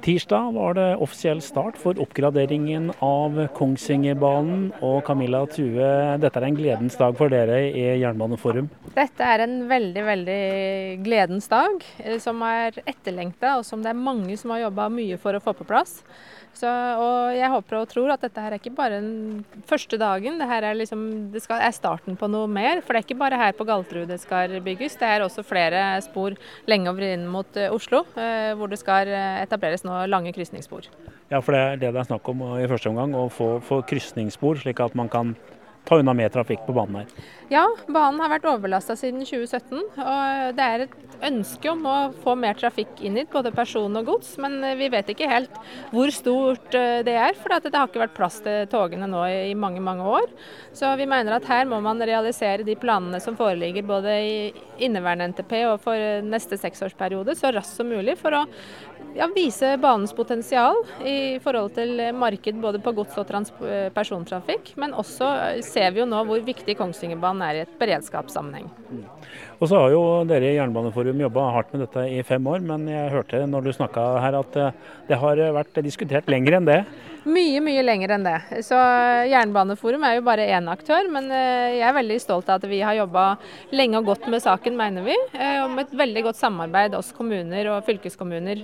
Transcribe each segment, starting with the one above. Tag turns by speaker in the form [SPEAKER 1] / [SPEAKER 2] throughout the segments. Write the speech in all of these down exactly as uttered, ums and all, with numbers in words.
[SPEAKER 1] Tirsdag var det offisiell start for oppgraderingen av Kongsvingerbanen. Og Camilla Thue, dette er en gledens dag for dere i Jernbaneforum.
[SPEAKER 2] Dette er en veldig, veldig gledens dag, som er etterlengtet, og som det er mange som har jobbet mye for å få på plass. Så, og jeg håper og tror at dette her er ikke bare den første dagen, det her er, liksom, det skal, er starten på noe mer. For det er ikke bare her på Galterud det skal bygges, det er også flere spor lenger inn mot Oslo, hvor det skal etableres nå lange krysningsspor.
[SPEAKER 1] Ja, for det er det det er snakk om i første omgang, å få, få krysningsspor slik at man kan ta unna mer trafikk på banen her.
[SPEAKER 2] Ja, banen har vært overbelastet siden tjue sytten, og det er et ønske om å få mer trafikk inn hit, både person og gods, men vi vet ikke helt hvor stort det er, for det har ikke vært plass til togene nå i mange, mange år. Så vi mener at her må man realisere de planene som foreligger både i inneværende N T P og for neste seksårsperiode så raskt som mulig, for å ja, vise banens potensial i forhold til marked både på gods- og persontrafikk, men også ser vi jo nå hvor viktig Kongsvingerbanen er i et beredskapssammenheng.
[SPEAKER 1] Og så har jo dere i Jernbaneforum jobbet hardt med dette i fem år, men jeg hørte når du snakket her at det har vært diskutert lenger enn det.
[SPEAKER 2] Mye, mye lenger enn det. Så Jernbaneforum er jo bare én aktør, men jeg er veldig stolt av at vi har jobbet lenge og godt med saken, mener vi, om et veldig godt samarbeid oss kommuner og fylkeskommuner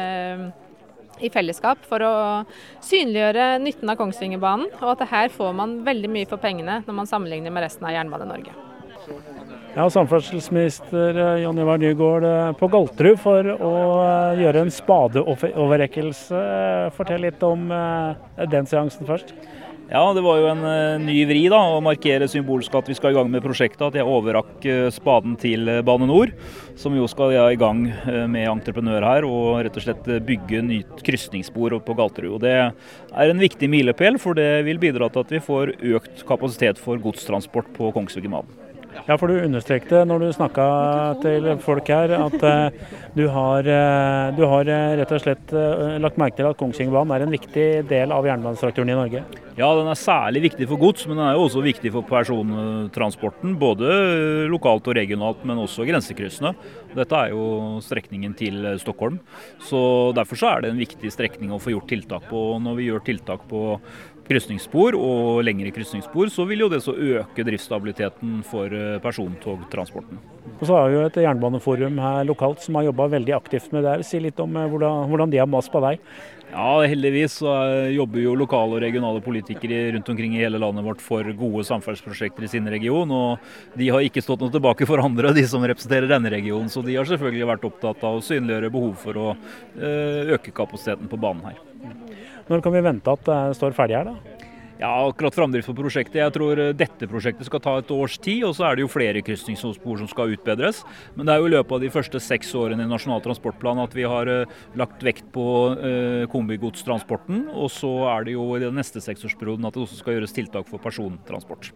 [SPEAKER 2] i fellesskap for å synliggjøre nytten av Kongsvingerbanen, og at her får man veldig mye for pengene når man sammenligner med resten av Jernbane-Norge.
[SPEAKER 1] Ja, samferdselsminister Jon Ivar Nygård på Galterud for å gjøre en spadeoverrekkelse. Fortell litt om den seansen først.
[SPEAKER 3] Ja, det var jo en ny vri da, å markere symbolsk at vi skal i gang med prosjektet, at jeg overrakk spaden til Bane Nor, som jo skal i gang med entreprenør her, og rett og slett bygge nytt krysningsspor på Galterud. Og det er en viktig milepæl, for det vil bidra til at vi får økt kapasitet for godstransport på Kongsvingerbanen.
[SPEAKER 1] Ja, for du understrekte når du snakket til folk her at uh, du, har, uh, du har uh, rett og slett uh, lagt merke til at Kongsvingerbanen er en viktig del av jernbanestrukturen i Norge.
[SPEAKER 3] Ja, den er særlig viktig for gods, men den er jo også viktig for persontransporten, både lokalt og regionalt, men også grensekryssende. Dette er jo strekningen til Stockholm, så derfor så er det en viktig strekning å få gjort tiltak på. Når vi gjør tiltak på krysningsspor og lengre krysningsspor, så vil jo det så øke driftsstabiliteten for persontogtransporten.
[SPEAKER 1] Og så har vi jo et jernbaneforum her lokalt som har jobbet veldig aktivt med det her. Si litt om hvordan, hvordan de har mast på deg.
[SPEAKER 3] Ja, heldigvis så jobber jo lokale og regionale politikere rundt omkring i hele landet vårt for gode samferdselsprosjekter i sin region, og de har ikke stått noe tilbake for andre, de som representerer denne regionen, så de har selvfølgelig vært opptatt av å synliggjøre behov for å øke kapasiteten på banen her.
[SPEAKER 1] Når kan vi vente at det står ferdig her da?
[SPEAKER 3] Ja, akkurat framdrift på prosjektet. Jeg tror dette prosjektet skal ta et års tid, og så er det jo flere krysningsspor som skal utbedres. Men det er jo i løpet av de første seks årene i Nasjonal transportplan at vi har lagt vekt på eh, kombigodstransporten, og så er det jo i den neste seksårsperioden at det også skal gjøres tiltak for persontransport.